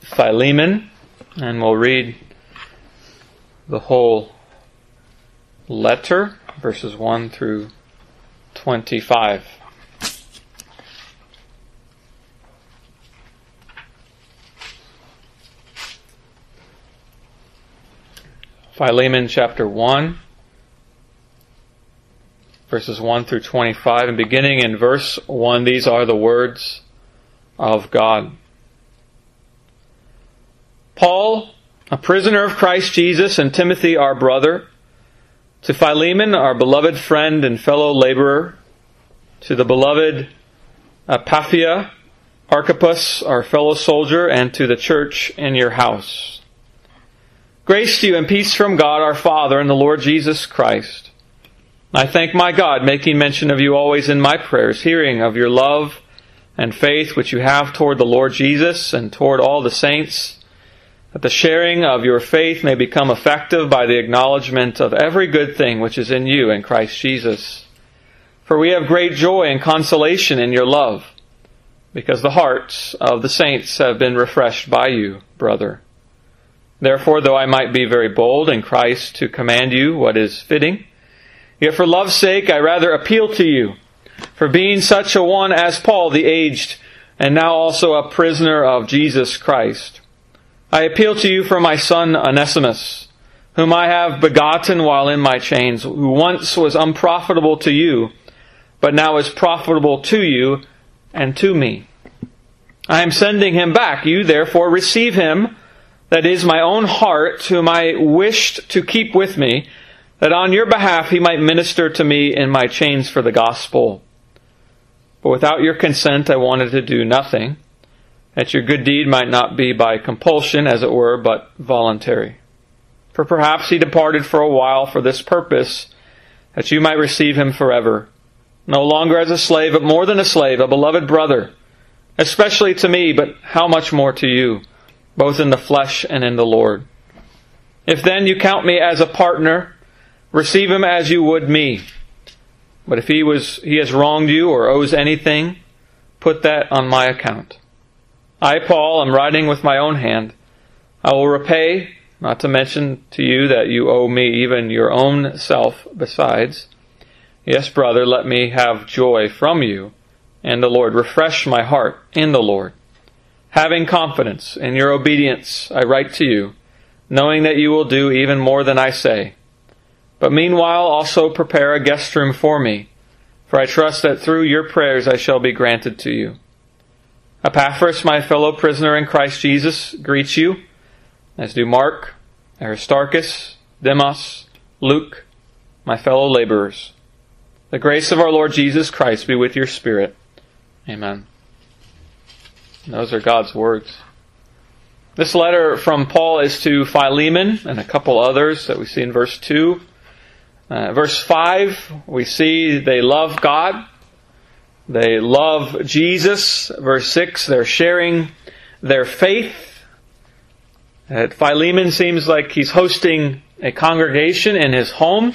Philemon, and we'll read the whole letter, verses 1 through 25. Philemon chapter 1, verses 1 through 25, and beginning in verse 1, these are the words of God. Paul, a prisoner of Christ Jesus, and Timothy, our brother, to Philemon, our beloved friend and fellow laborer, to the beloved Apphia, Archippus, our fellow soldier, and to the church in your house. Grace to you and peace from God our Father and the Lord Jesus Christ. I thank my God, making mention of you always in my prayers, hearing of your love and faith which you have toward the Lord Jesus and toward all the saints, that the sharing of your faith may become effective by the acknowledgement of every good thing which is in you in Christ Jesus. For we have great joy and consolation in your love, because the hearts of the saints have been refreshed by you, brother. Therefore, though I might be very bold in Christ to command you what is fitting, yet for love's sake I rather appeal to you, for being such a one as Paul the aged, and now also a prisoner of Jesus Christ, I appeal to you for my son Onesimus, whom I have begotten while in my chains, who once was unprofitable to you, but now is profitable to you and to me. I am sending him back. You therefore receive him, that is my own heart, whom I wished to keep with me, that on your behalf he might minister to me in my chains for the gospel. But without your consent I wanted to do nothing, that your good deed might not be by compulsion, as it were, but voluntary. For perhaps he departed for a while for this purpose, that you might receive him forever, no longer as a slave, but more than a slave, a beloved brother, especially to me, but how much more to you, both in the flesh and in the Lord. If then you count me as a partner, receive him as you would me. But if he has wronged you or owes anything, put that on my account. I, Paul, am writing with my own hand. I will repay, not to mention to you that you owe me even your own self besides. Yes, brother, let me have joy from you and the Lord. Refresh my heart in the Lord. Having confidence in your obedience, I write to you, knowing that you will do even more than I say. But meanwhile also prepare a guest room for me, for I trust that through your prayers I shall be granted to you. Epaphras, my fellow prisoner in Christ Jesus, greets you, as do Mark, Aristarchus, Demas, Luke, my fellow laborers. The grace of our Lord Jesus Christ be with your spirit. Amen. And those are God's words. This letter from Paul is to Philemon and a couple others that we see in verse 2. Verse 5, we see they love God. They love Jesus. Verse 6, they're sharing their faith. Philemon seems like he's hosting a congregation in his home.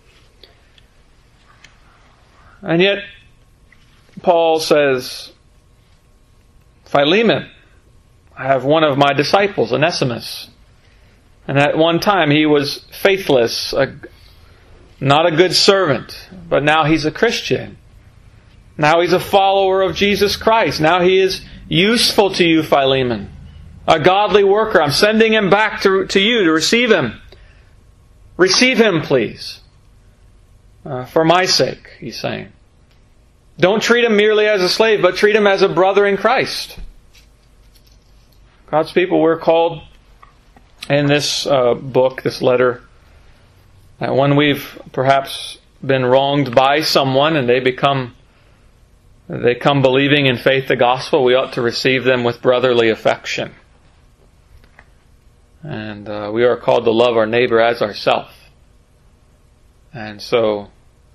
And yet, Paul says, Philemon, I have one of my disciples, Onesimus. And at one time he was faithless, not a good servant, but now he's a Christian. Now he's a follower of Jesus Christ. Now he is useful to you, Philemon. A godly worker. I'm sending him back to you to receive him. Receive him, please. For my sake, he's saying. Don't treat him merely as a slave, but treat him as a brother in Christ. God's people, we're called in this book, this letter, that when we've perhaps been wronged by someone and they come believing in faith the gospel, we ought to receive them with brotherly affection. And we are called to love our neighbor as ourselves. And so,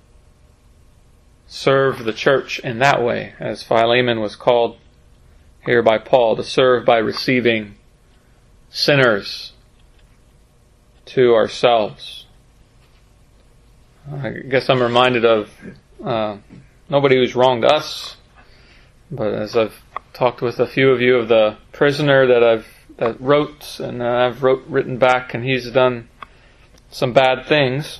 serve the church in that way, as Philemon was called here by Paul, to serve by receiving sinners to ourselves. I guess I'm reminded of nobody who's wronged us, but as I've talked with a few of you of the prisoner that I've that wrote, and I've written back, and he's done some bad things.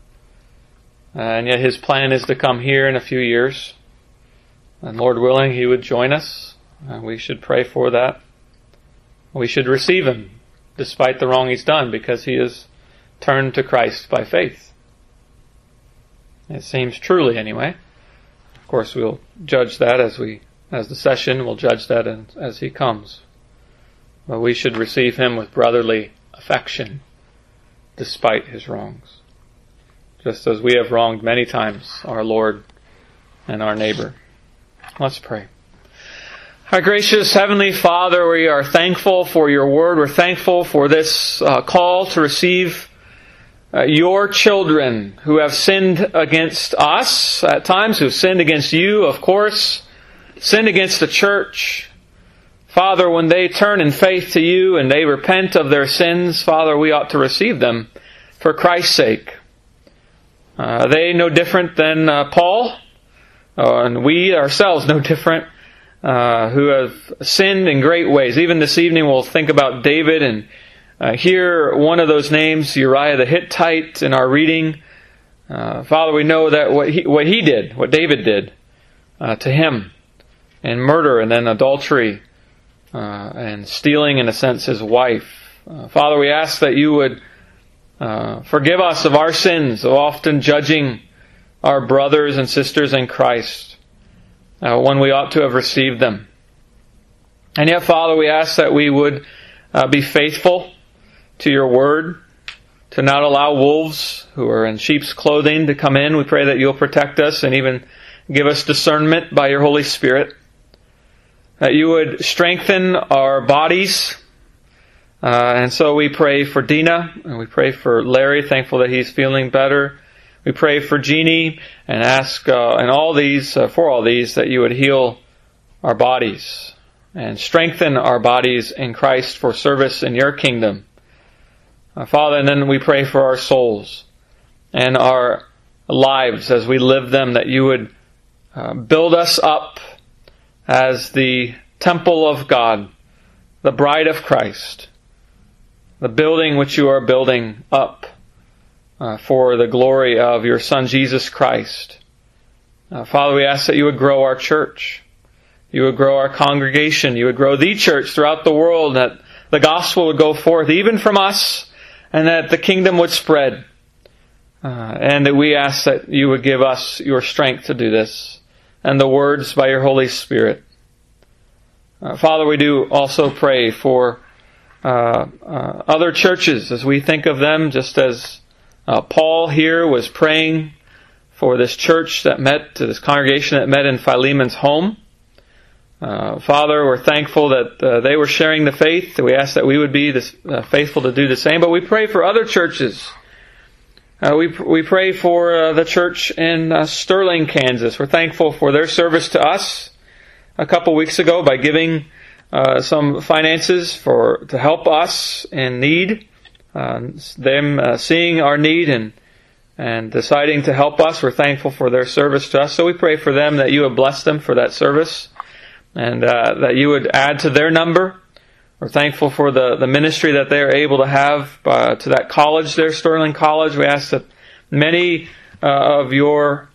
And yet his plan is to come here in a few years. And Lord willing, he would join us. We should pray for that. We should receive him, despite the wrong he's done, because he has turned to Christ by faith. It seems truly, anyway. Of course, we'll judge that as the session, we'll judge that as he comes. But we should receive him with brotherly affection, despite his wrongs. Just as we have wronged many times our Lord and our neighbor. Let's pray. Our gracious Heavenly Father, we are thankful for your word. We're thankful for this call to receive your children who have sinned against us at times, who have sinned against you, of course, sinned against the church. Father, when they turn in faith to you and they repent of their sins, Father, we ought to receive them for Christ's sake. They no different than Paul, and we ourselves no different, who have sinned in great ways. Even this evening we'll think about David and hear one of those names, Uriah the Hittite, in our reading. Father, we know that what David did to him, and murder and then adultery, and stealing, in a sense, his wife. Father, we ask that you would forgive us of our sins, of often judging our brothers and sisters in Christ when we ought to have received them. And yet, Father, we ask that we would be faithful to your word, to not allow wolves who are in sheep's clothing to come in. We pray that you'll protect us and even give us discernment by your Holy Spirit. That you would strengthen our bodies. And so we pray for Dina, and we pray for Larry, thankful that he's feeling better. We pray for Jeannie, and ask and all these, for all these, that you would heal our bodies and strengthen our bodies in Christ for service in your kingdom. Father, and then we pray for our souls and our lives as we live them, that you would build us up as the temple of God, the bride of Christ, the building which you are building up for the glory of your Son, Jesus Christ. Father, we ask that you would grow our church. You would grow our congregation. You would grow the church throughout the world, that the gospel would go forth even from us, and that the kingdom would spread. And that we ask that you would give us your strength to do this, and the words by your Holy Spirit. Father, we do also pray for other churches as we think of them, just as Paul here was praying for this church that met, this congregation that met in Philemon's home. Father, we're thankful that they were sharing the faith. We ask that we would be faithful to do the same. But we pray for other churches. We pray for the church in Sterling, Kansas. We're thankful for their service to us a couple weeks ago by giving some finances to help us in need. Them seeing our need and deciding to help us. We're thankful for their service to us. So we pray for them that you would bless them for that service, and that you would add to their number. We're thankful for the ministry that they are able to have to that college there, Sterling College. We ask that many of your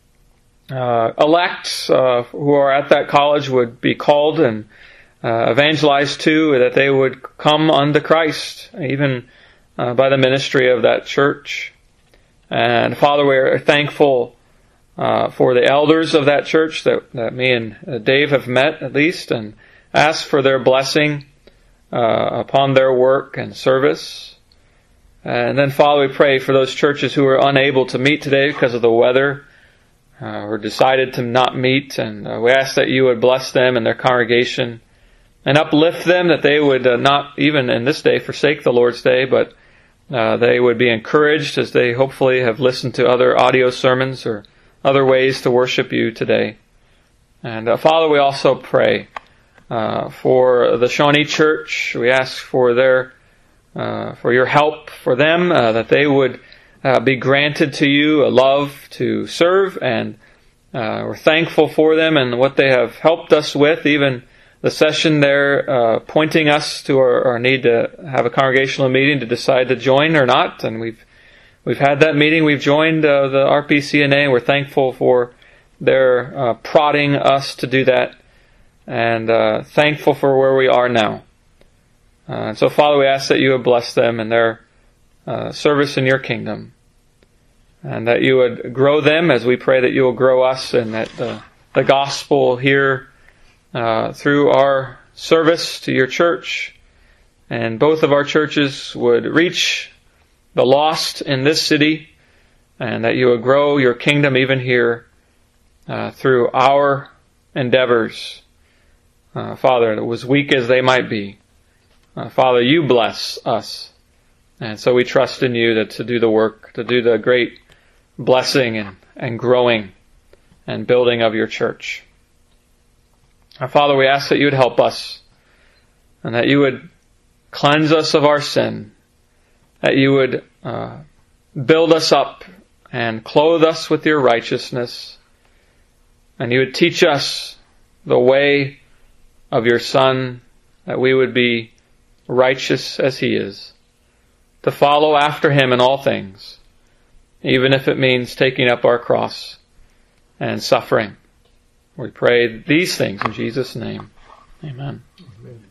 elects who are at that college would be called and evangelized to, that they would come unto Christ, even by the ministry of that church. And Father, we are thankful for the elders of that church that me and Dave have met, at least, and ask for their blessing upon their work and service. And then, Father, we pray for those churches who are unable to meet today because of the weather, or decided to not meet, and we ask that you would bless them and their congregation and uplift them, that they would not, even in this day, forsake the Lord's day, but they would be encouraged as they hopefully have listened to other audio sermons or other ways to worship you today. And Father, we also pray for the Shawnee Church. We ask for for your help for them, that they would be granted to you a love to serve, and we're thankful for them and what they have helped us with, even the session there pointing us to our need to have a congregational meeting to decide to join or not. And we've had that meeting. We've joined the RPCNA, and we're thankful for their prodding us to do that, and thankful for where we are now. And so, Father, we ask that you would bless them and their service in your kingdom, and that you would grow them as we pray that you will grow us, and that the gospel here through our service to your church and both of our churches would reach the lost in this city, and that you would grow your kingdom even here through our endeavors. Father, as weak as they might be, Father, you bless us. And so we trust in you to do the work, to do the great blessing and growing and building of your church. Father, we ask that you would help us, and that you would cleanse us of our sin, that you would build us up and clothe us with your righteousness, and you would teach us the way of your Son, that we would be righteous as he is, to follow after him in all things, even if it means taking up our cross and suffering. We pray these things in Jesus' name. Amen.